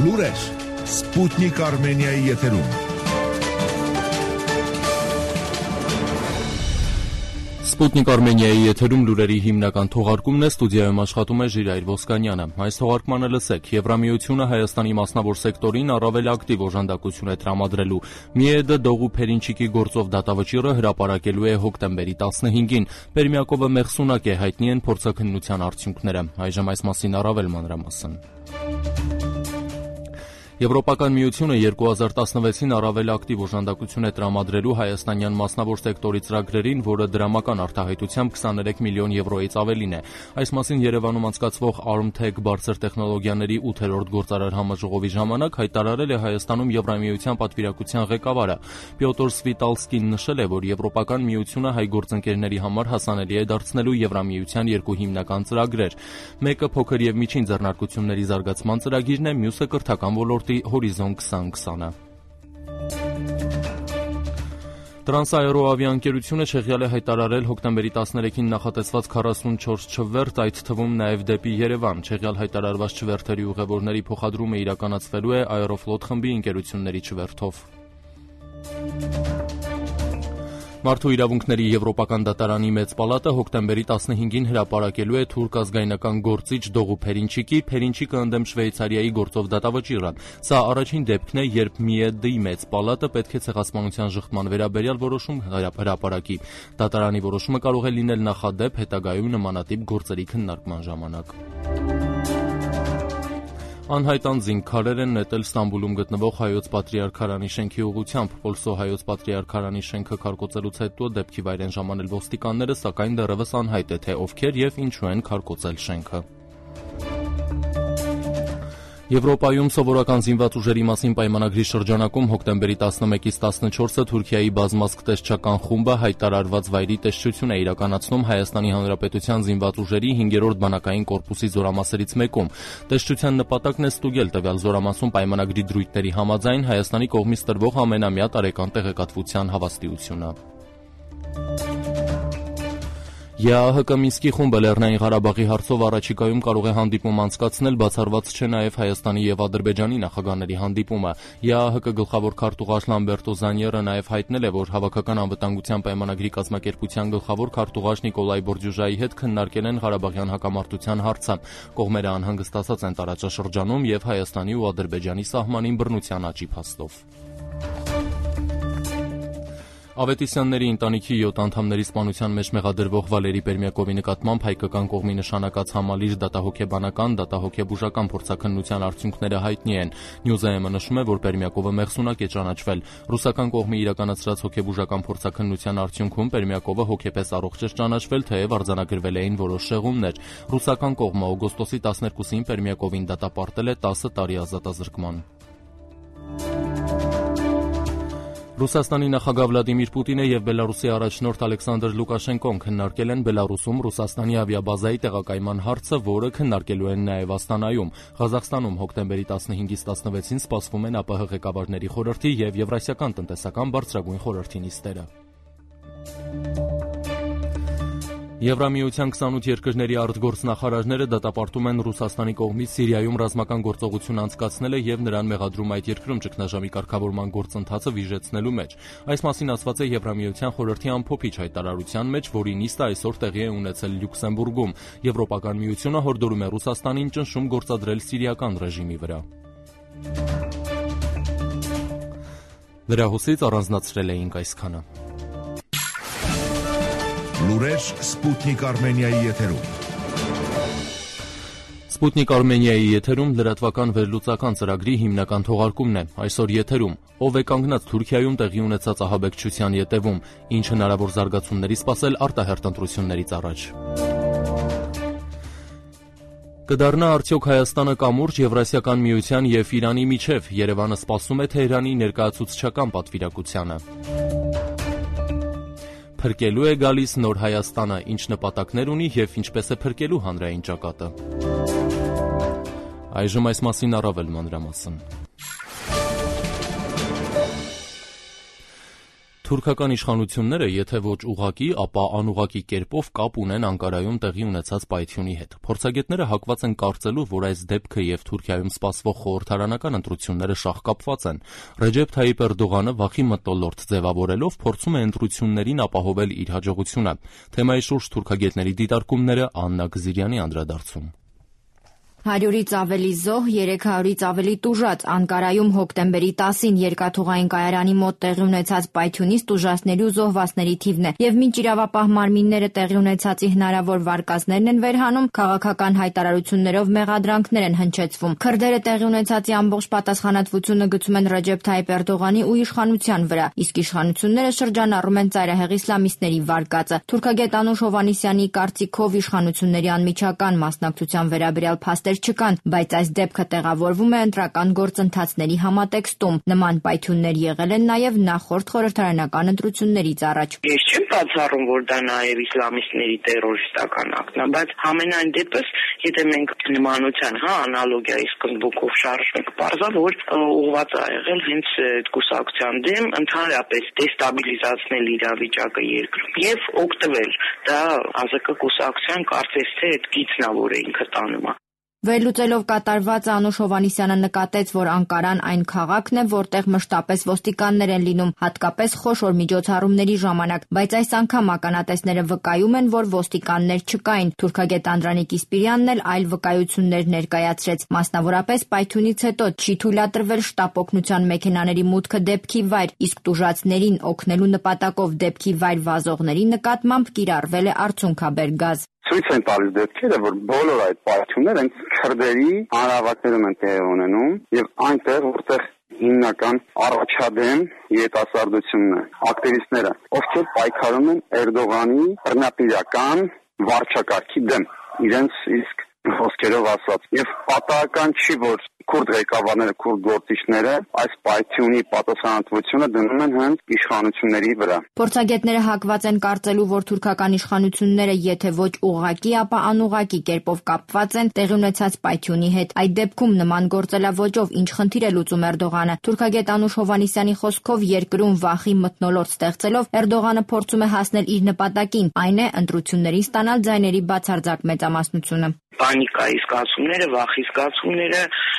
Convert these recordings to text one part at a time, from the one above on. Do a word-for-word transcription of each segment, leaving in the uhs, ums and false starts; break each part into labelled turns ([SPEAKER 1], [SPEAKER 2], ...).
[SPEAKER 1] Լուրեր Սպուտնիկ Արմենիայի եթերում։
[SPEAKER 2] Սպուտնիկ Արմենիայի եթերում լուրերի հիմնական թողարկումն է, ստուդիայում աշխատում է Ժիրայր Ոսկանյանը։ Այս թողարկմանը լսեք. Եվրամիությունը Հայաստանի մասնավոր սեկտորին առավել ակտիվ օժանդակություն է տրամադրելու։ ՄԻԵԴ Դողու Փերինչիկի գործով դատավճիռը հրապարակելու է հոկտեմբերի տասնհինգին։ Պերմյակովը մեղսունակ է, հայտնի են փորձաքննության արդյունքները։ Այժմ այս մասին առավել մանրամասն։ Եվրոպական միությունը երկու հազար տասնվեցին առավել ակտիվ օժանդակություն է տրամադրելու հայաստանյան մասնավոր սեկտորի ծրագրերին, որը դրամական արտահայտությամբ քսաներեք միլիոն եվրոից ավելին է։ Այս մասին Երևանում անցկացվող Armtech բարձր տեխնոլոգիաների ութերորդ գործարար համաժողովի ժամանակ հայտարարել է Հայաստանում Եվրամիության պատվիրակության ղեկավարը։ Պյոտր Սվիտալսկին նշել է, որ Եվրոպական միությունը հայ գործընկերների համար հասանելի է դարձնելու Եվրամիության երկու հիմնական ծրագրեր։ Մեկը փոքր եւ միջին ձեռնարկությունների զարգացման ծրագիրն է, մյուսը կրթական ոլորտի Հորիզոն քսան քսանը։ Տրանսաերոավիաընկերությունը Չեխիալ է հայտարարել հոկտեմբերի տասներեքին նախատեսված քառասունչորս չվերթ, այդ թվում նաև դեպի Երևան։ Չեխիալ հայտարարված չվերթերի ուղևորների փոխադրումը իրականացվելու է Aeroflot խմբի ընկերությունների չվերթով։ Մարդու իրավունքների Եվրոպական դատարանի մեծ պալատը հոկտեմբերի տասնհինգին հրապարակելու է թուրք ազգայնական գործիչ Դողու Փերինչիկի Փերինչիկը ընդդեմ Շվեյցարիայի գործով դատավճիռը։ Սա առաջին դեպքն է, երբ ՄԻԵԴ-ի մեծ պալատը պետք է ցեղասպանության շղթման վերաբերյալ որոշում հրապարակի։ Դատարանի որոշումը կարող է լինել նախադեպ հետագայում նմանատիպ գործերի քննարկման ժամանակ։ Անհայտ անձինք քարեր են նետել Ստամբուլում գտնվող Հայոց Պատրիարքարանի շենքի ուղղությամբ։ Պոլսո Հայոց Պատրիարքարանի շենքը քարկոծելուց հետո դեպքի վայր են ժամանել ոստիկանները, սակայն դեռևս անհայտ է, թե ովքեր եւ ինչու են քարկոծել շենքը։ Եվրոպայում սովորական զինված ուժերի մասին պայմանագրի շրջանակում հոկտեմբերի տասնմեկից տասնչորսը Թուրքիայի բազմազգ տեսչական խումբը հայտարարված վայրի տեսչություն է իրականացնում Հայաստանի Հանրապետության զինված ուժերի հինգերորդ բանակային կորպուսի զորամասերից մեկում։ Տեսչության նպատակն է ստուգել տվյալ զորամասում պայմանագրի դրույթների համաձայն Հայաստանի կողմից տրվող ամենամյա տարեկան տեղեկատվության հավաստիությունը։ ԵԱՀԿ Մինսկի խումբը Լեռնային Ղարաբաղի հարցով առաջիկայում կարող է հանդիպում անցկացնել, բացառված չէ նաև Հայաստանի եւ Ադրբեջանի նախագահների հանդիպումը։ ԵԱՀԿ գլխավոր քարտուղար Լամբերտո Զանյերը նաև հայտնել է, որ Հավաքական անվտանգության պայմանագրի կազմակերպության գլխավոր քարտուղար Նիկոլայ Բորջուժայի հետ քննարկել են Ղարաբաղյան հակամարտության հարցը։ Կողմերը անհանգստացած են տարածաշրջանում եւ Հայաստանի ու Ադրբեջանի սահմանին բռնության աճի փաստով։ Ավետիսյանների ընտանիքի յոթ անդամների սպանության մեջ մեղադրվող Վալերի Պերմյակովի նկատմամբ հայկական կողմի նշանակած համալիր դատահոգեբանական, դատահոգեբուժական փորձաքննության արդյունքները հայտնի են։ Նյուզայեմը նշում է, որ Պերմյակովը մեղսունակ է ճանաչվել։ Ռուսական կողմի իրականացրած հոգեբուժական փորձաքննության արդյունքում Պերմյակովը հոգեպես առողջ էր ճանաչվել, թեև արձանագրվել էին որոշ շեղումներ։ Ռուսական կողմը օգոստոսի տասներկուսին Պերմյակովին դատապարտել է տասը տարի ազատազրկման։ Ռուսաստանի նախագահ Վլադիմիր Պուտինը եւ Բելարուսի առաջնորդ Ալեքսանդր Լուկաշենկոն քննարկել են Բելարուսում Ռուսաստանի ավիաբազայի տեղակայման հարցը, որը քննարկելու են նաեւ Աստանայում։ Ղազախստանում հոկտեմբերի տասնհինգից տասնվեցին սպասվում են ԱՊՀ ղեկավարների խորհրդի եւ Եվրասիական տնտեսական բարձրագույն խորհրդի նիստերը։ Եվրամիության քսանութ երկրների արտգործնախարարները դատապարտում են Ռուսաստանի կողմից Սիրիայում ռազմական գործողություն անցկացնելը եւ նրան մեղադրում այդ երկրում ճգնաժամի կարգավորման գործընթացը վիժեցնելու մեջ։ Այս մասին ասված է Եվրամիության խորհրդի ամփոփիչ հայտարարության մեջ, որի նիստը այսօր տեղի է ունեցել Լյուքսեմբուրգում։ Եվրոպական միությունը հորդորում է Ռուսաստանին ճնշում գործադրել սիրիական ռեժիմի վրա։ Լրահոսից առանձնացրել էինք այսքանը։
[SPEAKER 1] Լուրեր Սպուտնիկ Արմենիայի եթերում։
[SPEAKER 2] Սպուտնիկ Արմենիայի եթերում լրատվական վերլուծական ծրագրի հիմնական թողարկումն է։ Այսօր եթերում ով է կանգնած Թուրքիայում տեղի ունեցած ահաբեկչության ետևում, ինչ հնարավոր զարգացումների սպասել արտահերթ ընտրություններից առաջ։ Կդառնա արդյոք Հայաստանը կամուրջ Եվրասիական միության եւ Իրանի միջև, Երևանը սպասում է Թեհրանի ներկայացուցչական պատվիրակությանը։ Փրկելու է գալիս նոր Հայաստանը, ինչ նպատակներ ունի եւ ինչպես է փրկելու հանրային ճակատը։ Այժմ այս մասին առավել մանրամասն։ Թուրքական իշխանությունները, եթե ոչ ուղղակի, ապա անուղղակի կերպով կապ ունեն Անկարայում տեղի ունեցած պայթյունի հետ։ Փորձագետները հակված են կարծելու, որ այս դեպքը եւ Թուրքիայում սպասվող խորհրդարանական ընտրությունները շաղկապված են։ Ռեջեփ Թայիպ Էրդողանը վախի մթնոլորտ ձևավորելով փորձում է ընտրություններին ապահովել իր հաջողությունը։ Թեմայի շուրջ թուրքագետների դիտարկումները Աննա Գզիրյանի անդրադարձում։
[SPEAKER 3] Հարյուրից ավելի զոհ, երեք հարյուրից ավելի տուժած Անկարայում հոկտեմբերի տասին երկաթուղային կայարանի մոտ տեղի ունեցած պայթյունից տուժածների ու զոհվածների թիվն է, եւ մինչ իրավապահ մարմինները տեղի ունեցածի հնարավոր վարկածներն են վերհանում, քաղաքական հայտարարություններով մեղադրանքներ են հնչեցվում։ Քրդերը տեղի ունեցածի ամբողջ պատասխանատվությունը գցում են Ռեջեփ Թայիպ Էրդողանի ու իշխանության վրա, իսկ իշխանությունները շրջանառում են ծայրահեղ իսլամիստների վարկածը։ Թուրքագետ Անուշ Հովհաննիսյանի կարծիքով իշխանությունների անմիջական մասնակցության վերաբերյալ փաստեր չկան, բայց այս դեպքը տեղավորվում է ընտրական գործընթացների համատեքստում։ Նման պայթյուններ եղել են նաև նախորդ խորհրդարանական ընտրություններից առաջ։
[SPEAKER 4] Ես չեմ բացառում, որ դա նաև իսլամիստների տերորիստական ակտն է, բայց համենայն դեպս, եթե մենք նմանության, հա, անալոգիայի սկզբունքով շարժենք, պարզա, որ ուղղված է եղել հենց այդ կուսակցության դեմ ընդհանրապես դեստաբիլիզացնել իրավիճակը երկրում եւ օգտվել։ Դա ԱԶԿ կուսակցության կարծես թե այդ գիծն է, որը ինքը տանում է։
[SPEAKER 3] Վերլուծելով կատարվածը Անուշ Հովհաննիսյանը նկատեց, որ Անկարան այն քաղաքն է, որտեղ մշտապես ոստիկաններ են լինում, հատկապես խոշոր միջոցառումների ժամանակ, բայց այս անգամ ականատեսները վկայում են, որ ոստիկաններ չկային։ Թուրքագետ Անդրանիկ Իսպիրյանն էլ այլ վկայություններ ներկայացրեց։ Մասնավորապես պայթյունից հետո չի թույլատրվել շտապ օգնության մեքենաների մուտքը դեպքի վայր, իսկ տուժածներին օգնելու նպատակով դեպքի վայր վազողների նկատմամբ կիրառվել է արցունքաբեր գազ։
[SPEAKER 5] Ցույց են տալիս դեպքերը, որ բոլոր այդ պայթյունները հենց քրդերի հանրահավաքներում են տեղի ունենում եւ այնտեղ, որտեղ հիմնական առաջադեմ երիտասարդությունն է, ակտիվիստները, ովքեր պայքարում են Էրդողանի բռնապետական վարչակարգի դեմ, իրենց իսկ խոսքերով ասած, եւ պատահական չի, որ քուրդ ղեկավարները, քուրդ գործիչները այս պայթյունի պատասխանատվությունը դնում են հենց իշխանությունների վրա։
[SPEAKER 3] Փորձագետները հակված են կարծելու, որ թուրքական իշխանությունները եթե ոչ ուղղակի, ապա անուղղակի կերպով կապված են տեղի ունեցած պայթյունի հետ։ Այդ դեպքում նման գործելավոճով ինչ խնդիր է լուծում Էրդողանը։ Թուրքագետ Անուշ Հովհաննիսյանի խոսքով երկրում վախի մթնոլորտ ստեղծելով Էրդողանը փորձում է հասնել իր նպատակին, այն է ընտրություններին ստանալ ձայների բացարձակ մեծամասնությունը։
[SPEAKER 4] Պանիկայի զգացումները, վախի զգացումները,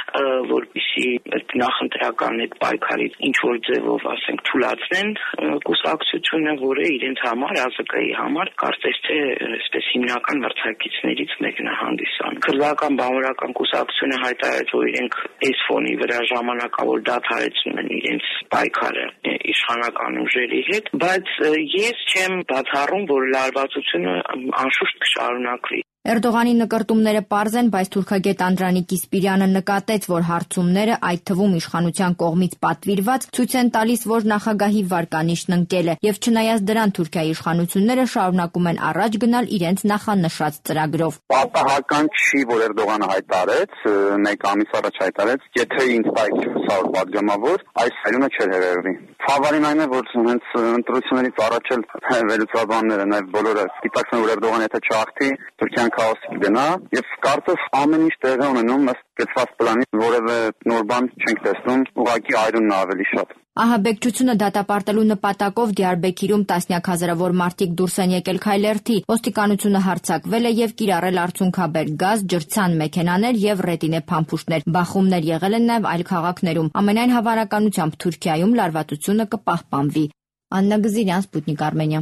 [SPEAKER 4] որպեսզի նախընտրական այդ պայքարից ինչ որ ձևով, ասենք, թույլատնեն կուսակցությունը, որը իրենց համար, ԱԶԿ-ի համար, կարծես թե այսպես հիմնական մրցակիցներից մեկն է հանդիսանում։ Քրդական բանվորական կուսակցությունը հայտարարեց, որ իրենք այս ֆոնի վրա ժամանակավոր դադարեցնում են իրենց պայքարը իշխանական ուժերի հետ, բայց ես չեմ բացառում, որ լարվածությունը անշուշտ կշարունակվի։
[SPEAKER 3] Էրդողանի նկրտումները պարզ են, բայց թուրքագետ Անդրանիկ Իսպիրյանը նկատեց, որ հարցումները, այդ թվում իշխանության կողմից պատվիրված, ցույց են տալիս, որ նախագահի վարկանիշն ընկել է, եւ չնայած դրան Թուրքիայի իշխանությունները շարունակում են առաջ գնալ իրենց նախանշած ծրագրով։
[SPEAKER 5] Պատահական չի, որ Էրդողանը հայտարարեց, մեկ ամիս առաջ հայտարարեց, եթե ինձ տայք չորս հարյուր պատգամավոր, այս հայրենը չէր հրավիրվի։ Ցավալին այն է, որ հենց ընտրություններից առաջ էլ վերլուծաբանները, նաեւ բոլորը գիտակցեն, որ Էրդողանը եթե չհաղթի, Թուրքիան քաոսի կգնա, եւ կարծես ամեն ինչ տեղի ունենում ըստ գծված պլանի, որևէ նոր բան չենք տեսնում, ուղղակի այրումն է ավելի շատ։
[SPEAKER 3] Ահաբեկչությունը դատապարտելու նպատակով Դիարբեքիրում տասնյակ հազարավոր մարդիկ դուրս են եկել քայլերթի, ոստիկանությունը հարձակվել է եւ կիրառել արցունքաբեր գազ, ջրցան մեքենաներ եւ ռետինե փամփուշտներ։ Բախումներ եղել են նաեւ այլ քաղաքներում։ Ամենայն հավանականությամբ Թուրքիայում լարվածությունը կպահպանվի։ Աննա Գզիրյան, Սպուտնիկ Արմենիա։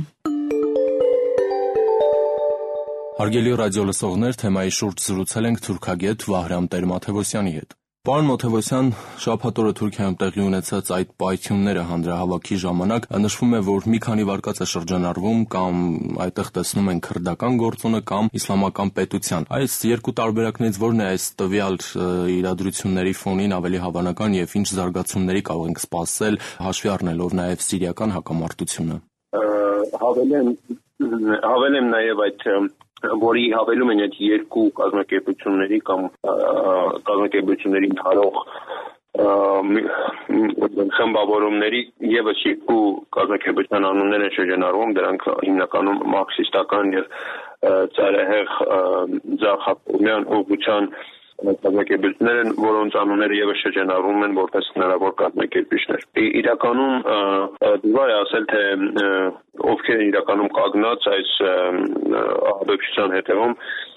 [SPEAKER 2] Հարգելի ռադիոլսողներ, թեմայի շուրջ զրուցել ենք թուրքագետ Վահրամ Տեր-Մաթևոսյանի հետ։ Պարոն Մաթևոսյան, շաբաթ օրը Թուրքիայում տեղի ունեցած այդ պայթյունները հանրահավաքի ժամանակ նշվում է, որ մի քանի վարկած է շրջանառվում կամ այդտեղ տեսնում են քրդական գործոնը կամ իսլամական պետության։ Այս երկու տարբերակներից որն է այս տվյալ իրադրությունների ֆոնին ավելի հավանական եւ ինչ զարգացումների կարող ենք սպասել, հաշվի առնելով նաեւ սիրիական հակամարտությունը։
[SPEAKER 6] Հավելեմ, հավելեմ նաեւ այդ որի հավելում են այդ երկու կազմակերպությունների կամ կազմակերպությունների ընթարող խմբավորումների եւս երկու կազմակերպության անուններ են շրջանառվում, դրանք հիմնականում մարքսիստական եւ ծայրահեղ ձախակողմյան ուղղության կազմակերպություններ են, որոնց անունները եւս շրջանառվում են որպես հնարավոր կազմակերպիչներ։ Իրականում դժվար է ասել, թե ովքեր են իրականում կանգնած այս ահաբեկչության հետևում։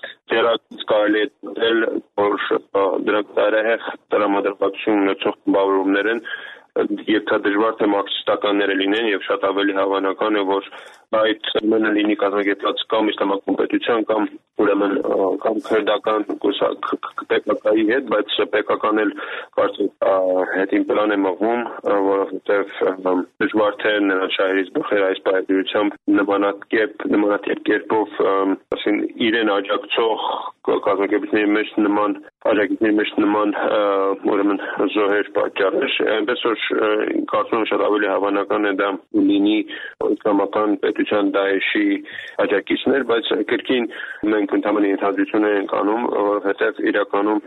[SPEAKER 6] Դեռ կարելի է դել, որ դրանք տարեհեղ տրամադրվածություն ունեցող խմբավորումներ են, եւ դա դժվար թե մարքսիստականները լինեն, եւ շատ ավելի հավանական է, որ այդ ամենը լինի կազմակերպված կամ իսլամական պետության կամ ուրեմն կամ քրդական կուսակ պեկակայի հետ, բայց պեկական էլ կարծես հետին պլան է մղվում, որովհետեւ դժվար թե նրանց շահերից բխել այս պայմանությամբ նմանատիպ նմանատիպ կերպով ասեն իրեն աջակցող կազմակերպությունների մեջ նման աջակցությունների մեջ նման ուրեմն զոհեր պատճառներ, այնպես որ կարծում եմ շատ ավելի հավանական է դա լինի իսլամական պետության Դաեշի աջակիցներ, բայց կրկին մենք ընդհանրապես ենթադրություններ ենք անում, որովհետև իրականում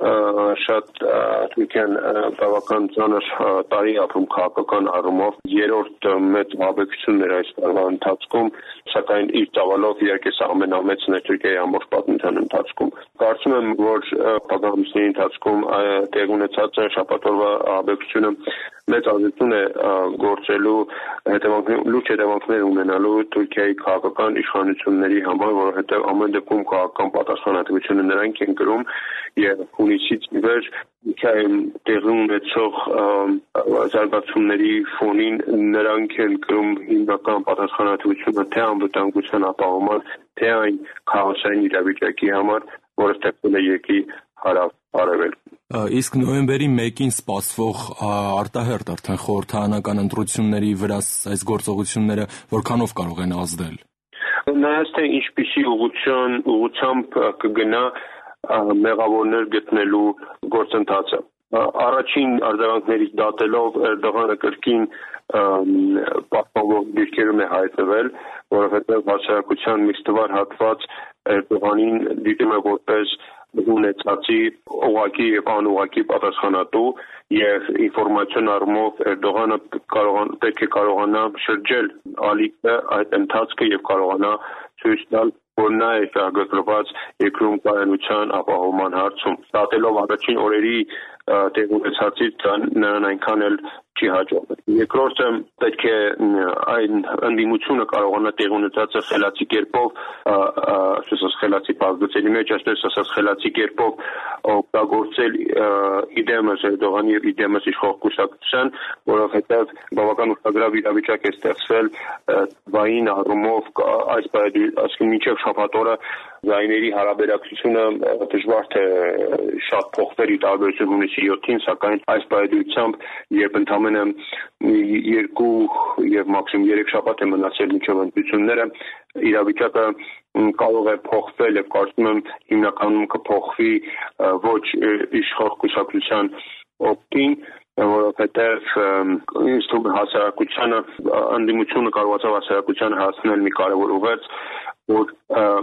[SPEAKER 6] շատ Թուրքիան բավական ծանր տարի ապրում քաղաքական առումով, երրորդ մեծ ահաբեկությունն էր այս տարվա ընթացքում, սակայն իր ծավալով իհարկե սա ամենամեծն է Թուրքիայի ամբողջ պատմության ընթացքում։ Կարծում եմ, որ պատահությունների ընթացքում տեղ ունեցած շաբաթօրվա ահաբեկությունը մեծ ազդեցություն է գործելու հետևանքներ, լուրջ հետևանքներ ունենալու Թուրքիայի քաղաքական իշխանությունների համար, որովհետև ամեն դեպքում քաղաքական պատասխանատվությունը նրանք են կրում եւ հունիսից ի վեր Թուրքիայում տեղի ունեցող զարգացումների ֆոնին նրանք են կրում հիմնական պատասխանատվությունը թե անվտանգության ապահովման, թե այն քաոսային իրավիճակի համար, որը ստեղծվել է երկրի հարավ-արևելքում։
[SPEAKER 2] Իսկ նոյեմբերի մեկին սպասվող արտահերթ արդեն խորհրդարանական ընտրությունների վրա այս գործողությունները որքանով կարող են ազդել։
[SPEAKER 6] Նայած թե ինչպիսի ուղղություն ուղղությամբ կգնա մեղավորներ գտնելու գործընթացը։ Առաջին արձագանքներից դատելով Էրդողանը կրկին պահպանող դիրքերում է հայտնվել, որովհետև հասարակության միստվար հատված Էրդողանին դիտում է որպես ունեցածի ուղղակի եւ անուղղակի պատասխանատու եւ ինֆորմացիոն առումով Էրդողանը կարող պետք է կարողանա շրջել ալիքը այդ ընթացքը եւ կարողանա ցույց տալ, որ նա է շահագրգռված երկրում կայունության ապահովման հարցում։ Դատելով առաջին օրերի տեղ ունեցածից նրան այնքան էլ չի հաջողվել։ Երկրորդը պետք է այն ընդդիմությունը կարողանա տեղ ունեցածը խելացի կերպով, ասես խելացի բազգծերի մեջ, այսպես ասած խելացի կերպով օգտագործել իդեմս Էրդողանի եւ իդեմս իշխող կուսակցության, որովհետեւ բավական ուշագրավ իրավիճակ է ստեղծվել վային առումով այս այսինքն մինչեւ շաբաթ օրը զայների հարաբերակցությունը դժվար թե շատ փոխվեր ի տարբերություն հունիսի յոթին, սակայն այս պայմանությամբ երբ ընդամենը երկու եւ մաքսիմում երեք շաբաթ է մնացել մինչեւ ընտրությունները, իրավիճակը կարող է փոխվել եւ կարծում եմ հիմնականում կփոխվի ոչ իշխող կուսակցության օգտին, որովհետև ինձ թվում է հասարակությանը ընդդիմությունը կարողացավ հասարակությանը հասնել մի կարևոր ուղերձ, որ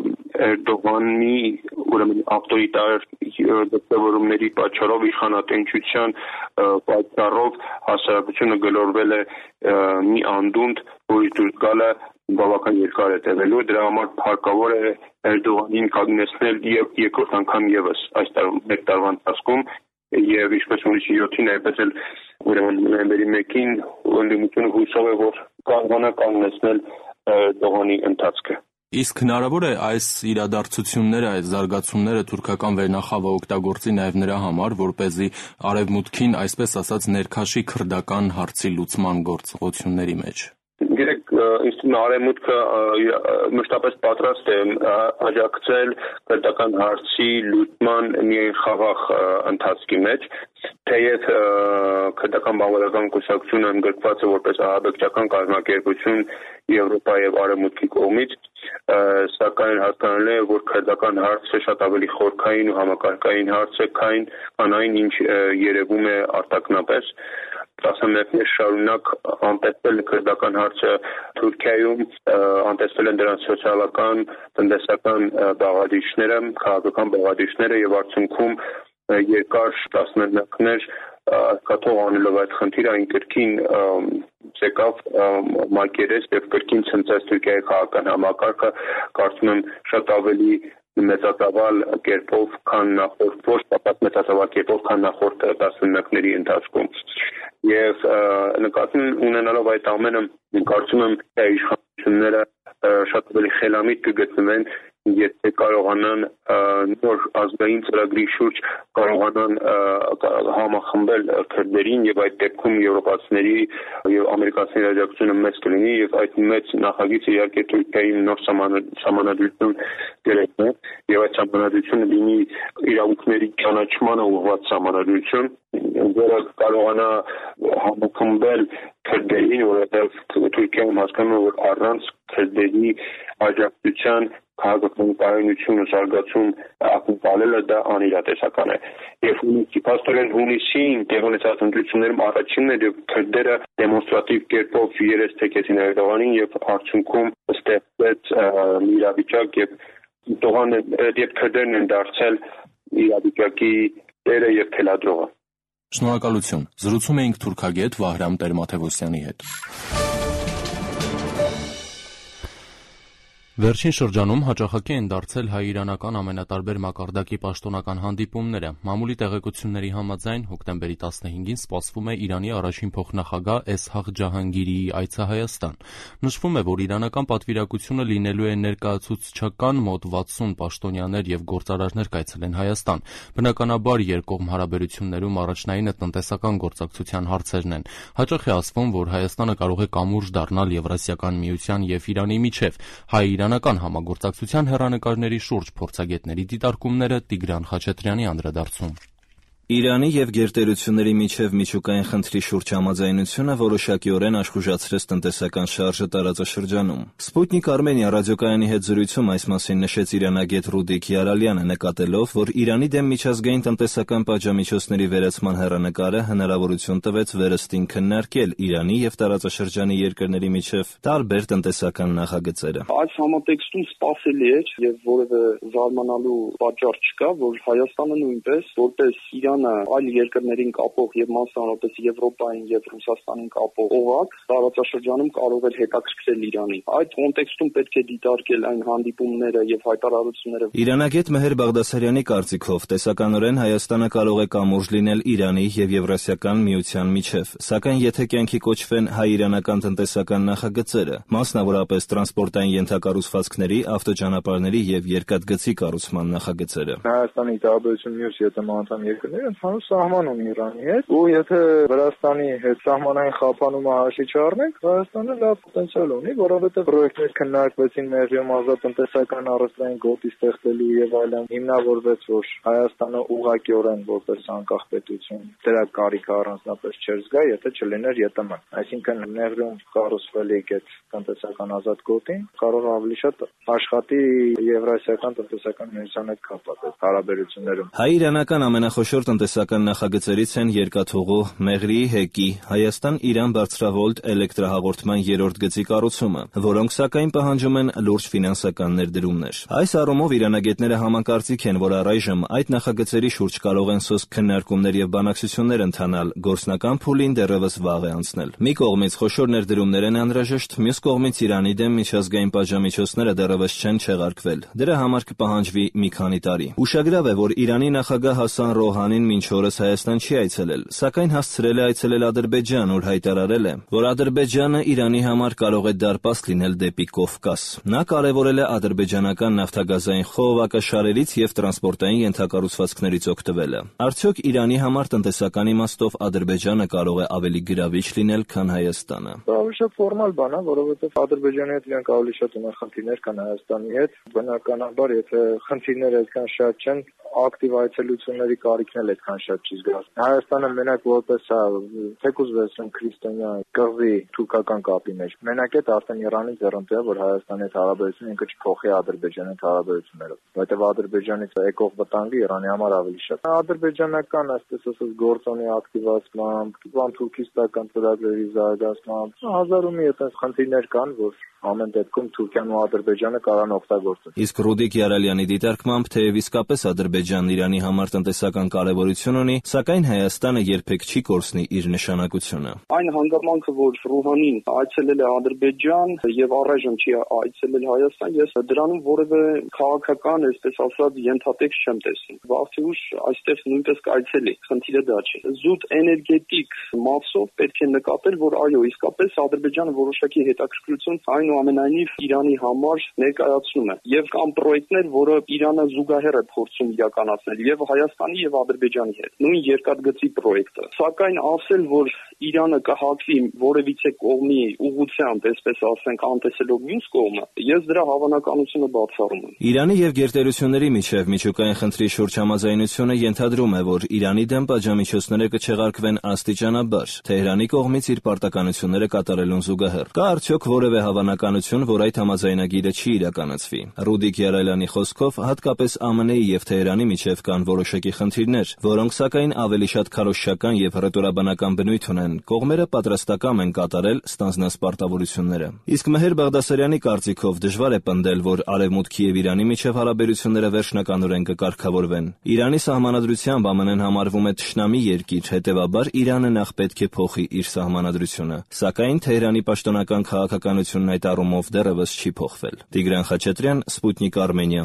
[SPEAKER 6] Էրդողանի ուրեմն ավտորիտար դեպքերումների պատճառով իշխանատենչության պատճառով հասարակությունը գլորվել է մի անդունդ, որի դուրս գալը բավական երկար է տևելու, դրա համար հարկավոր է Էրդողանին կանգնեցնել եւ երկրորդ անգամ եւս այս մեկ տարվա ընթացքում եւ ինչպես հունիսի յոթին այնպես էլ ուրեմն նոյեմբերի մեկին ընդդիմությունը հույսով է, որ կարողանա կանգնեցնել Էրդողանի ընթացքը։
[SPEAKER 2] Իսկ հնարավոր է այս իրադարձությունները, այս զարգացումները թուրքական վերնախավը օգտագործի նաև նրա համար, որպեսզի արևմուտքին, այսպես ասած, ներքաշի քրդական հարցի լուծման գործողությունների մեջ։
[SPEAKER 6] Գիտեք, ինձ թվում է արևմուտքը մշտապես պատրաստ է աջակցել քրդական հարցի լուծման մի խաղաղ ընթացքի մեջ, թեև քրդական բավարարական կուսակցությունը ընդգրկված է որպես ահաբեկչական կազմակերպություն Եվրոպայի եւ Արևմուտքի կողմից, սակայն հասկանալի է, որ քրդական հարցը շատ ավելի խորքային ու համակարգային հարց է, քան այն, ինչ երևում է արտաքնապես։ Տասնմեկներ շարունակ անտեսվել քրդական հարցը Թուրքիայում, անտեսվել են դրանց սոցիալական, տնտեսական բաղադրիչները, քաղաքական բաղադրիչները եւ արդյունքում երկար տասնմեկներ կաթող անելով այդ խնդիրը այն կրկին ցեկավ մակերես եւ կրկին ցնցած Թուրքիայի քաղաքական համակարգը, կարծում եմ շատ ավելի մեծատավալ կերպով քան նախորդ ոչ պապած մեծատավալ կերպով քան նախորդ տասնամյակների ընթացքում եւ նկատի ունենալով այդ ամենը կարծում եմ թե իշխանությունները շատ ավելի խելամիտ կգտնվեն եթե կարողանան նոր ազգային ծրագրի շուրջ կարողանան համախմբել քրդերին եւ այդ դեպքում եվրոպացիների եւ ամերիկացիների աջակցությունը մեծ կլինի եւ այդ մեծ նախագիծը իհարկե Թուրքիայի նոր սահմանադրություն գերեզմա եւ այդ սահմանադրությունը լինի իրավունքների ճանաչմանը ուղղված սահմանադրություն որը կարողանա համախմբել քրդերին որովհետեւ Թուրքիայում հասկանում որ առանց քրդերի աջակցության քաղաքական կայունությունը զարգացում ակնկալելը դա անիրատեսական է եւ հունիսի փաստորեն հունիսին տեղի ունեցած ընտրություններում առաջինն էր եւ քրդերը դեմոնստրատիվ կերպով երես թեքեցին Էրդողանին եւ արդյունքում ստեղծվեց իրավիճակ եւ տողանը եւ քրդերն են դարձել իրավիճակի տերը եւ թելադրողը
[SPEAKER 2] Շնորհակալություն զրուցում էինք թուրքագետ Վահրամ Տեր-Մաթևոսյանի հետ Վերջին շրջանում հաճախակի են դարձել հայ-իրանական ամենատարբեր մակարդակի պաշտոնական հանդիպումները։ Մամուլի տեղեկությունների համաձայն հոկտեմբերի տասնհինգին սպասվում է Իրանի առաջին փոխնախագահ Էսհաղ Ջահանգիրիի այցը Հայաստան։ Նշվում է, որ իրանական պատվիրակությունը լինելու է ներկայացուցչական մոտ վաթսուն պաշտոնյաներ եւ գործարարներ կայցելեն Հայաստան։ Բնականաբար երկկողմ հարաբերություններում առաջնայինը տնտեսական գործակցության հարցերն են։ Հաճախ է ասվում, որ Հայաստանը կարող է կամուրջ դառնալ Եվրասիական միության եւ Իրանի միջեւ։ Հայ-իրանական համագործակցության հեռանկարների շուրջ փորձագետների դիտարկումները Տիգրան Խաչատրյանի անդրադարձում։
[SPEAKER 7] Իրանի եւ գերտերությունների միջև միջուկային խնդրի շուրջ համաձայնությունը որոշակիորեն աշխուժացրեց տնտեսական շարժը տարածաշրջանում։ Սպուտնիկ Արմենիա ռադիոկայանի հետ զրույցում այս մասին նշեց իրանագետ Ռուդիկ Յարալյանը, նկատելով, որ Իրանի դեմ միջազգային տնտեսական պատժամիջոցների վերացման հեռանկարը հնարավորություն տվեց վերստին քննարկել Իրանի եւ տարածաշրջանի երկրների միջև տարբեր տնտեսական նախագծերը։
[SPEAKER 8] Այս համատեքստում սպասելի էր եւ որևէ զարմանալու պատճառ չկա, որ Հայաստանը նույնպես որպես Իրան այլ երկրներին կապող եւ մասնավորապես Եվրոպային եւ Ռուսաստանին կապող օղակ տարածաշրջանում կարող էր հետաքրքրել Իրանին։ Այդ կոնտեքստում պետք է դիտարկել այն հանդիպումները եւ հայտարարությունները։
[SPEAKER 7] Իրանագետ Մեհեր Բաղդասարյանի կարծիքով տեսականորեն Հայաստանը կարող է կամուրջ լինել Իրանի եւ Եվրասիական միության միջև, սակայն եթե կյանքի կոչվեն հայ-իրանական տնտեսական նախագծերը, մասնավորապես տրանսպորտային ենթակառուցվածքների, ավտոճանապարհների եւ երկաթգծի կառուցման նախագծերը։
[SPEAKER 9] Հայաստանի տարբերություն մյուս ԵՏՄ երկրների ընդհանուր սահման ունի Իրանի հետ, ու եթե Վրաստանի հետ սահմանային խափանումը հաշվի չառնենք, Հայաստանը լավ պոտենցիալ ունի, որովհետև պրոյեկտներ քննարկվեցին Մեղրիում ազատ տնտեսական առևտրային գոտի ստեղծելու եւ այլն, հիմնավորվեց, որ Հայաստանը ուղղակիորեն որպես անկախ պետություն դրա կարիքը առանձնապես չէր զգա, եթե չլիներ ԵՏՄ-ն։ Այսինքն Մեղրիում կառուցվելիք այդ տնտեսական ազատ գոտին կարող ավելի շատ աշխատի Եվրասիական տնտեսական միության հետ կապված հարաբերություններում։
[SPEAKER 7] Հայ-իրանական ամենախոշոր տնտեսական նախագծերից են երկաթուղու, Մեղրիի հեկի, Հայաստան-Իրան բարձրավոլտ էլեկտրահաղորդման երրորդ գծի կառուցումը, որոնք սակայն պահանջում են լուրջ ֆինանսական ներդրումներ։ Այս առումով իրանագետները համակարծիք են, որ առայժմ այդ նախագծերի շուրջ կարող են սոսկ քննարկումներ եւ բանակցություններ ընթանալ, գործնական փուլին դեռևս վաղ է անցնել։ Մի կողմից խոշոր ներդրումներ են անհրաժեշտ, մյուս կողմից Իրանի դեմ միջազգային պատժամիջոցները դեռևս չեն չեղարկվել։ Դրա համար կպահանջվի մի քանի տարի։ Ուշագրավ է, որ Իրանի նախագահ Հասան Ռոհանին մինչ օրս Հայաստան չի այցելել, սակայն հասցրել է այցելել Ադրբեջան, ուր հայտարարել է, որ Ադրբեջանը Իրանի համար կարող է դարպաս լինել դեպի Կովկաս։ Նա կարևորել է ադրբեջանական նավթագազային խողովակաշարերից եւ տրանսպորտային ենթակառուցվածքներից օգտվելը։ Արդյոք Իրանի համար տնտեսական իմաստով Ադրբեջանը կարող է ավելի գրավիչ լինել, քան Հայաստանը։
[SPEAKER 9] Ավելի շատ ֆորմալ բան է, որովհետեւ Ադրբեջանի հետ իրենք ավելի շատ ունեն խնդիրներ, քան Հայաստանի հետ։ Բնականաբար, եթե խնդիրները այդքան շատ չեն, ակտիվ այցելությունների կարիքն էլ այդքան շատ չի զգաց։ Հայաստանը մենակ որպես թեկուզ վերցնում քրիստոնյա կղզի թուրքական կապի մեջ։ Մենակ այդ արդեն Իրանի ձեռնտու է, որ Հայաստանի հետ հարաբերությունը ինքը չփոխի Ադրբեջանի հետ հարաբերությունները, որտեղ Ադրբեջանից եկող վտանգը Իրանի համար ավելի շատ։ Ադրբեջանական, այսպես ասած, գործոնի ակտիվացմամբ, պան-թուրքիստական ծրագրերի զարգացմամբ հազար ու մի այդպես խնդիրներ կան, որ ամեն դեպքում Թուրքիան ու Ադրբեջանը կարող են օգտագործել։
[SPEAKER 7] Իսկ Ռուդիկ Յարալյանի դիտարկմամբ, թեև իսկապես Ադրբեջանն Իրանի համար տնտեսական կարևոր կարևորություն ունի, սակայն Հայաստանը երբեք չի կորցնի իր նշանակությունը։
[SPEAKER 8] Այն հանգամանքը, որ Ռուհանին այցելել է Ադրբեջան եւ առայժմ չի այցելել Հայաստան, ես դրանում որևէ քաղաքական, այսպես ասած, ենթատեքստ չեմ տեսնում։ Վաղ ուշ այստեղ նույնպես կայցելի, խնդիրը դա չէ։ Զուտ էներգետիկ մասով պետք է նկատել, որ այո, իսկապես Ադրբեջանը որոշակի հետաքրքրություն այնուամենայնիվ Իրանի համար ներկայացնում է։ Եվ կան պրոյեկտներ, որը Իրանը զուգահեռ է փորձում իրականացնել եւ Հայաստանի եւ Ադրբեջանի հետ։ Նույն երկաթգծի պրոյեկտը։ Սակայն ասել, որ Իրանը կհակվի որևիցե կողմի ուղղությամբ, այսպես ասենք, անտեսելով մյուս կողմը, ես դրա հավանականությունը բացառում եմ։
[SPEAKER 7] Իրանի եւ գերտերությունների միջև միջուկային խնդրի շուրջ համաձայնությունը ենթադրում է, որ Իրանի դեմ պատժամիջոցները կչեղարկվեն աստիճանաբար, Թեհրանի կողմից իր պարտականությունները կատարելուն զուգահեռ։ Կա արդյոք որևէ հավանականություն, որ այդ համաձայնագիրը չի իրականացվի։ Ռուդիկ Յարայլյանի խոսքով, հատկապես ԱՄՆ-ի եւ Թեհրանի միջև կան որոշակի խնդիրներ, որոնք սակայն ավելի շատ քարոզչական եւ հռետորաբանական բնույթ ունեն։ Կողմերը պատրաստակամ են կատարել ստանձնած պարտավորությունները։ Իսկ Մեհեր Բաղդասարյանի կարծիքով դժվար է պնդել, որ Արևմուտքի եւ Իրանի միջև հարաբերությունները վերջնականորեն կկարգավորվեն։ Իրանի սահմանադրությամբ ԱՄՆ-ն համարվում է թշնամի երկիր, հետեւաբար Իրանը նախ պետք է փոխի իր սահմանադրությունը։ Սակայն Թեհրանի պաշտոնական քաղաքականությունն այդ առումով դեռևս չի փոխվել։ Տիգրան Խաչատրյան, Սպուտնիկ Արմենիա։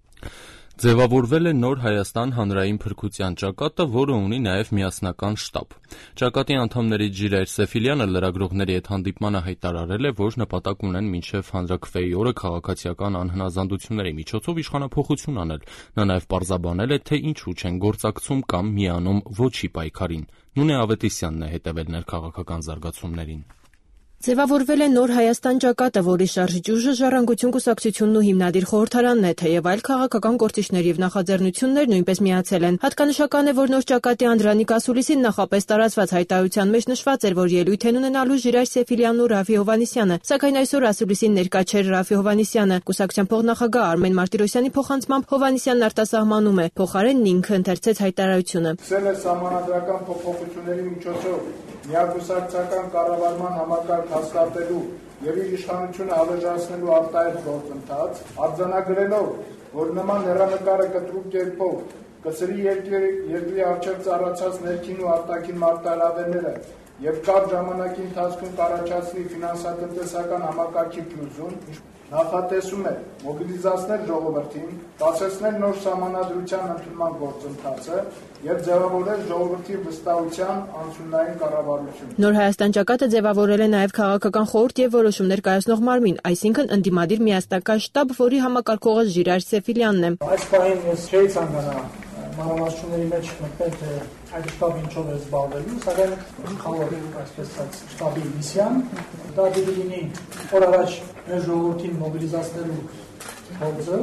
[SPEAKER 2] Ձևավորվել է նոր Հայաստան հանրային փրկության ճակատը, որը ունի նաև միասնական շտաբ։ Ճակատի անդամներից Ժիրայր Սեֆիլյանը լրագրողների հետ հանդիպմանը հայտարարել է, որ նպատակ ունեն մինչև հանրաքվեի օրը քաղաքացիական անհնազանդությունների միջոցով իշխանափոխություն անել։ Նա նաև պարզաբանել է, թե ինչու չեն գործակցում կամ միանում ոչի պայքարին։ Նունե Ավետիսյանն է հետևել ներքաղաքական զարգացումներին։
[SPEAKER 10] Ձևավորվել է նոր Հայաստան ճակատը, որի շարժիչ ուժը Ժառանգություն կուսակցությունն ու հիմնադիր խորհրդարանն է, թեև այլ քաղաքական գործիչներ եւ նախաձեռնություններ նույնպես միացել են։ Հատկանշական է, որ նոր ճակատի անդրանիկ ասուլիսին նախապես տարածված հայտարարության մեջ նշված էր, որ ելույթ են ունենալու Ժիրայր Սեֆիլյանն ու Ռաֆի Հովհաննիսյանը, սակայն այսօր ասուլիսին ներկա չէր Ռաֆի Հովհաննիսյանը։ Կուսակցության փոխնախագահ Արմեն Մարտիրոսյանի փոխանցմամբ Հովհաննիսյանն արտասահմանում է, փոխարենն ինքը ընթերցեց հայտարարությունը։
[SPEAKER 9] Սել է սահմանադրական փոփոխությունների միջոցով միակուսակցական կառավարման համակարգ հաստատելու եւ իր իշխանությունը հավերժացնելու արտահայտ գործընթաց, արձանագրելով, որ նման հեռանկարը կտրուկ կերպով կսրի երկրի առջև ծառացած ներքին ու արտաքին մարտահրավերները եւ կարճ ժամանակի ընթացքում կառաջացնի ֆինանսատնտեսական համակարգի փլուզում, նախատեսում է մոբիլիզացնել ժողովրդին, բացեցնել նոր սահմանադրության ընդունման գործընթացը եւ ձևավորել ժողովրդի վստահության անցումային կառավարություն։
[SPEAKER 10] Նոր Հայաստան ճակատը ձևավորել է նաեւ քաղաքական խորհուրդ եւ որոշումներ կայացնող մարմին, այսինքն ընդդիմադիր միասնական շտաբ, որի համակարգողը Ժիրայր Սեֆիլյանն է։
[SPEAKER 11] Այս պահին ես չէի ցանկանա մանրամասնությունների մեջ մտնել, թե այդ շտաբը ինչով է զբաղվելու, սակայն խաղող այսպես ասած շտաբի միսիան դա դեպի լինի օր առաջ մեր ժողովրդին մոբիլիզացնելու փորձը,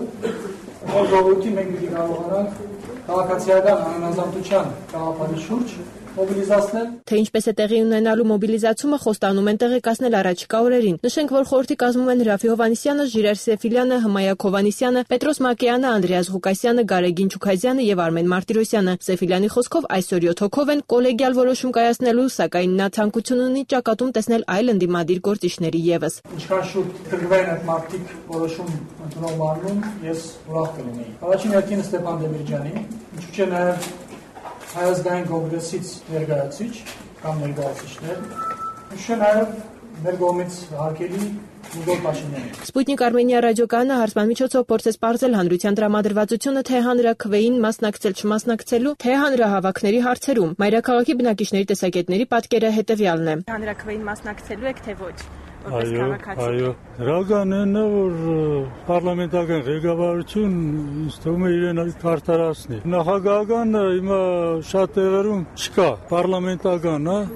[SPEAKER 11] մեր ժողովրդին մենք պիտի կարողանանք քաղաքացիական անհնազանդության գաղափարի շուրջ մոբիլիզացնել։
[SPEAKER 10] Թե ինչպես է տեղի ունենալու մոբիլիզացումը, խոստանում են տեղեկացնել առաջիկա օրերին։ Նշենք, որ խորհրդի կազմում են Ռաֆի Հովհաննիսյանը, Ժիրայր Սեֆիլյանը, Հմայակ Հովհաննիսյանը, Պետրոս Մակեյանը, Անդրեաս Ղուկասյանը, Գարեգին Չուքազյանը եւ Արմեն Մարտիրոսյանը։ Սեֆիլյանի խոսքով այսօր յոթ հոգով են կոլեգիալ որոշում կայացնելու, սակայն նա ցանկություն ունի ճակատում տեսնել այլ ընդդիմադիր գործիչների եւս։
[SPEAKER 11] Ինչքան շուտ կգրվեն այդ մարտիկ որոշում ընդունող մարմնում, ես ուրախ կլինեի։ Առաջին հերթին Ստեփան Դեմիրճյանի, ինչու՞ չէ նաեւ Հայազգային կոնգրեսից ներկայացիչ կամ ներկայացիչներ, ինչու՞ նաև մեր կողմից հարգելի Նիկոլ Փաշինյանը։
[SPEAKER 10] Սպուտնիկ Արմենիա ռադիոկայանը հարցման միջոցով փորձեց պարզել հանրության տրամադրվածությունը թե հանրաքվեին մասնակցել չմասնակցելու, թե հանրահավաքների հարցերում։ Մայրաքաղաքի բնակիչների տեսակետների պատկերը հետևյալն է։
[SPEAKER 12] Հանրաքվեին մասնակցելու եք թե ոչ։
[SPEAKER 13] Այո, այո։ Դրականն է, որ պարլամենտական ղեկավարություն ինձ թվում է իրեն կարտարացնի։ Նախագահական հիմա շատ տեղերում չկա, պարլամենտական, հա։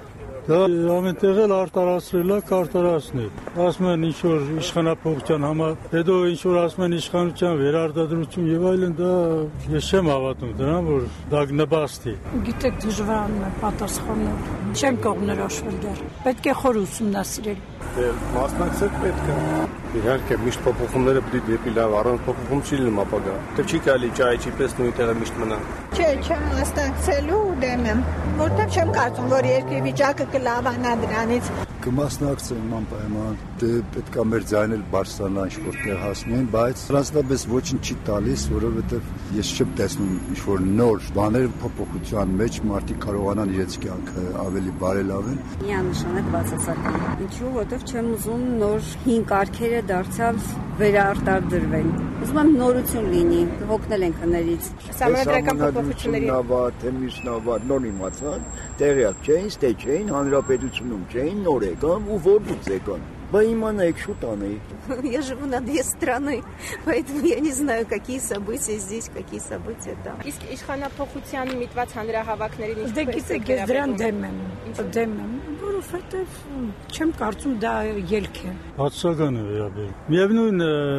[SPEAKER 13] Դա ամեն տեղ էլ արտարացրել է, կարտարացնի։ Ասում են ինչ-որ իշխանափոխության համար, հետո ինչ-որ ասում են իշխանության վերարտադրություն եւ այլն, դա ես չեմ հավատում դրան, որ դա նպաստի։
[SPEAKER 12] Գիտեք, դժվար է պատասխանել։ Չեն կողմնորոշվել դեռ։ Պետք է խոր ուսումնասիրել։
[SPEAKER 14] Դե մասնակցել պետք է։ Իհարկե, միշտ փոփոխումները պետք է դեպի լավ, առանց փոփոխում չի լինում ապագա։ Դե չի կարելի ճայ չի պես նույն տեղը միշտ մնա։
[SPEAKER 15] Չէ, չեմ մասնակցելու դեմ եմ, որտեղ չեմ կարծում, որ երկրի վիճակը կլավանա դրանից։
[SPEAKER 14] Կմասնակցեմ անպայման, դե պետք է մեր ձայնել բարձրանա ինչ-որ տեղ հասնեն, բայց հրաստապես ոչինչ չի տալիս, որովհետև ես չեմ տեսնում ինչ-որ նոր բաներ փոփոխության մեջ մարդիկ կարողանան իրենց կյանքը ավելի բարելավեն։
[SPEAKER 16] Միանշանակ բացասական։ Ինչու, որովհետև չեմ ուզում նոր հին կարգերը դարձյալ վերարտադրվեն։ Ուզում եմ նորություն լինի, հոգնել ենք հներից։
[SPEAKER 15] Սահմանադրական փոփոխությունների
[SPEAKER 17] նավատ, թեմիսնավատ, նոր իմացան, տեղյակ չէին, ստե չէին, հանրապետությունում չէին, նոր եկան ու որտուց եկան։ Ба иմանեք, шут անեի։
[SPEAKER 18] Я живу на две страны, поэтому я не знаю, какие события здесь, какие события там.
[SPEAKER 10] Իսկ իշխանափոխության միտված հանրահավաքներին
[SPEAKER 12] ինչպես եք գիտեք, ես դրան դեմ եմ, դեմ եմ, որովհետև չեմ կարծում դա ելք է։
[SPEAKER 13] Հատուցական է վերաբերում։ Միևնույն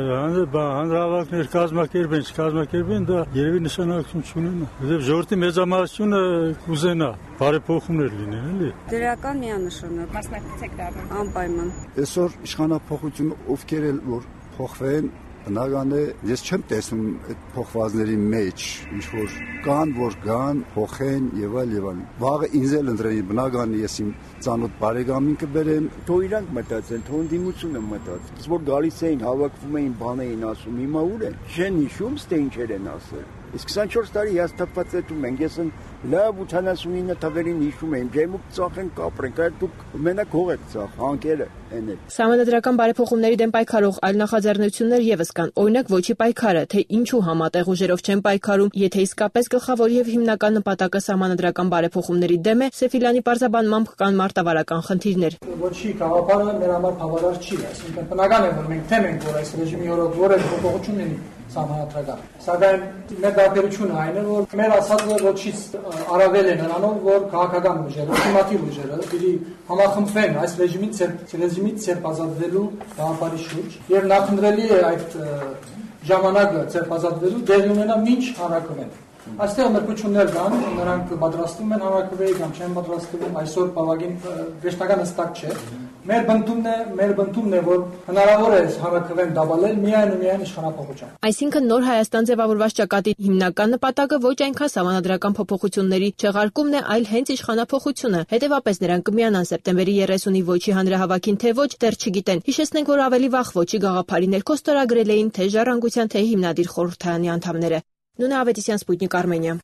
[SPEAKER 13] հանրահավաքներ կազմակերպեն, չկազմակերպեն, դա երևի նշանակություն չունենա, որովհետև ժողովրդի մեծամասնությունը կուզենա բարեփոխումներ լինեն, էլի։
[SPEAKER 16] Դրական միանշանակ
[SPEAKER 10] մասնակցեք դառնալ։
[SPEAKER 16] Անպայման։
[SPEAKER 14] Այսօր իշխանափոխությունը ովքեր էլ որ փոխվեն, բնական է, ես չեմ տեսնում այդ փոխվածների մեջ ինչ որ կան, որ կան, փոխեն եւ այլ եւ այլ։ Վաղը ինձ էլ ընտրեի, բնական է, ես իմ ծանոթ բարեկամին կբերեմ,
[SPEAKER 17] թող իրանք մտածեն, թող ընդդիմությունը մտած։ Իսկ որ գալիս էին, հավաքվում էին, բան էին ասում, հիմա ուր են։ Չեն հիշում, ստե ինչեր են ասել։ Իսկ քսանչորս տարի հաստատված էտում ենք, ես լավ ութանասունինը թվերին հիշում եմ, ջեմուկ ծախեն կապրենք, այդ դուք մենակ հող եք ծախ, հանկերը են էլ։
[SPEAKER 10] Սահմանադրական բարեփոխումների դեմ պայքարող այլ նախաձեռնություններ եւս կան, օրինակ ոչի պայքարը, թե ինչու համատեղ ուժերով չեն պայքարում, եթե իսկապես գլխավոր եւ հիմնական նպատակը սահմանադրական բարեփոխումների դեմ է, Սեֆիլյանի պարզաբանմամբ կան մարտավարական խնդիրներ։
[SPEAKER 11] Ոչի գաղափարը մեր համար բավարար չի, այսինքն բնական է, որ մենք թեմ ենք, որ այս ռեժիմի օրոք որևէ փոփոխություն լինի սահմանադրական։ Սակայն մեր դարբերությունը այն է, որ մեր ասածը ոչից առավել է նրանով, որ քաղաքական ուժերը, օլտիմատիվ ուժերը պիտի համախմբվեն այս ռեժիմի ռեժիմից ցերպազատվելու գաղափարի շուրջ եւ նախընտրելի է այդ ժամանակը ցերպազատվելու դեղի ունենա մինչ հանրակրվեն։ Այստեղ մրցություններ կան, նրանք պատրաստվում են հանրակրվեի կամ չեն պատրաստվում, այսօր բավական վերջնական հստակ չէ։ Մեր բնդումն է, մեր բնդումն է, որ հնարավոր է հանրակրվեն դաբալել միայն ու միայն իշխանափոխությամբ։
[SPEAKER 10] Այսինքն նոր Հայաստան ձևավորված ճակատի հիմնական նպատակը ոչ այնքան սահմանադրական փոփոխությունների չեղարկումն է, այլ հենց իշխանափոխությունը։ Հետևաբար նրանք կմիանան սեպտեմբերի երեսունի ոչի հանրահավաքին, թե ոչ, դեռ չգիտեն։ Հիշեցնենք, որ ավելի վաղ ոչի գաղափարի ներքո ստորագրել էին թե Ժառանգության, թե Հիմնադիր խորհրդարանի անդամները։ Նունե Ավետիսյան, Սպուտնիկ Արմենիա։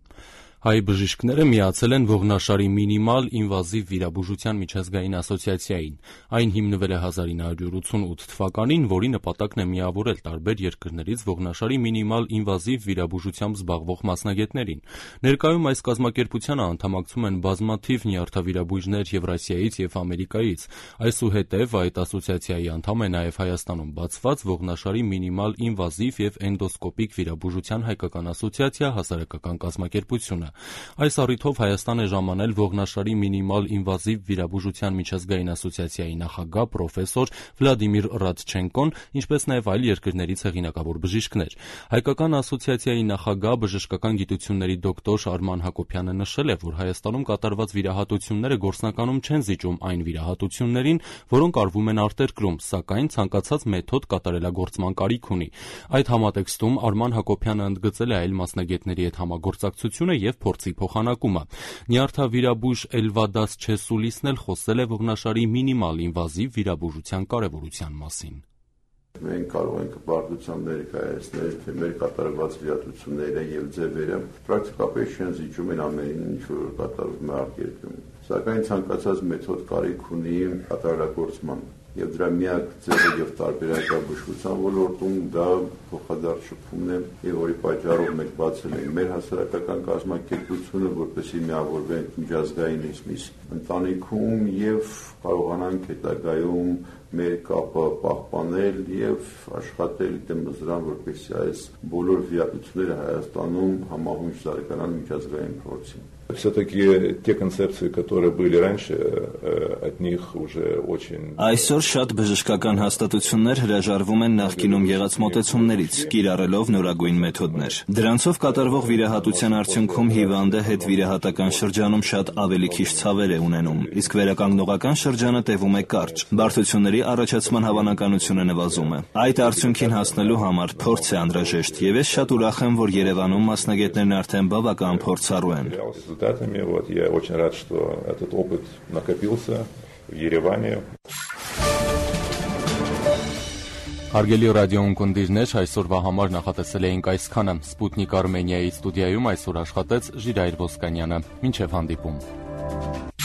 [SPEAKER 2] Հայ բժիշկները միացել են ողնաշարի մինիմալ ինվազիվ վիրաբուժության միջազգային ասոցիացիային։ Այն հիմնվել է հազար ինը հարյուր ութսունութ թվականին, որի նպատակն է միավորել տարբեր երկրներից ողնաշարի մինիմալ ինվազիվ վիրաբուժությամբ զբաղվող մասնագետներին։ Ներկայում այս կազմակերպությանը անդամակցում են բազմաթիվ նյարդավիրաբույժներ Եվրասիայից եւ Ամերիկայից։ Այսուհետեւ այդ ասոցիացիայի անդամ է նաեւ Հայաստանում բացված ողնաշարի մինիմալ ինվազիվ եւ էնդոսկոպիկ վիրաբուժության հայկական ասոցիացիա հասարակական կազմակերպությունը։ Այս առիթով Հայաստան է ժամանել ողնաշարի մինիմալ ինվազիվ վիրաբուժության միջազգային ասոցիացիայի նախագահ պրոֆեսոր Վլադիմիր Ռադչենկոն, ինչպես նաև այլ երկրներից հեղինակավոր բժիշկներ։ Հայկական ասոցիացիայի նախագահ բժշկական գիտությունների դոկտոր Արման Հակոբյանը նշել է, որ Հայաստանում կատարված վիրահատությունները գործնականում չեն զիջում այն վիրահատություններին, որոնք արվում են արտերկրում, սակայն ցանկացած մեթոդ կատարելագործման կարիք ունի։ Այդ համատեքստում Արման Հակոբյանը ընդգծել է այլ մասնագետների հետ համագործակցությունը եւ փորձի փոխանակումը։ Նյարդավիրաբույժ Էլվադաս Չեսուլիսն էլ խոսել է ողնաշարի մինիմալ ինվազիվ վիրաբուժության կարևորության մասին։
[SPEAKER 19] Մենք կարող ենք բարդությամբ ներկայացնել, թե մեր կատարված վիրահատությունները եւ ձևերը պրակտիկապես չեն զիջում են ամեն ինչ, որ կատարվում է արտերկրում։ Սակայն ցանկացած մեթոդ կարիք ունի կատարելագործման եւ դրա միակ ձևը եւ տարբերակը բժշկության ոլորտում դա փոխադարձ շփումն է եւ որի պատճառով մենք բացել ենք մեր հասարակական կազմակերպությունը, որպեսզի միավորվենք միջազգային իսմիս ընտանիքում եւ կարողանանք հետագայում մեր կապը պահպանել եւ աշխատել դեմս դրան, որպեսզի այս բոլոր վիրահատությունները Հայաստանում համահունչ զարգանան միջազգային փորձին։
[SPEAKER 20] Все-таки те концепции, которые были раньше, от них уже очень...
[SPEAKER 7] Այսօր շատ բժշկական հաստատություններ հրաժարվում են նախկինում եղած մոտեցումներից, կիրառելով նորագույն մեթոդներ։ Դրանցով կատարվող վիրահատության արդյունքում հիվանդը հետ վիրահատական շրջանում շատ ավելի քիչ ցավեր է ունենում, իսկ վերականգնողական շրջանը տևում է կարճ։ Բարդությունների առաջացման հավանականությունը նվազում է։ Այդ արդյունքին հասնելու համար փորձ է անհրաժեշտ, եւ ես շատ ուրախ եմ, որ Երևանում մասնագետներն արդեն բավական փորձառու են։
[SPEAKER 20] Вот я очень рад, что этот опыт накопился в Երևանը։
[SPEAKER 2] Հարգելի ռադիոընկերներ, այսօրվա համար նախատեսել էինք այսքանը։ Սպուտնիկ Արմենիայի ստուդիայում այսօր աշխատեց Ժիրայր Ոսկանյանը։ Մինչև հանդիպում։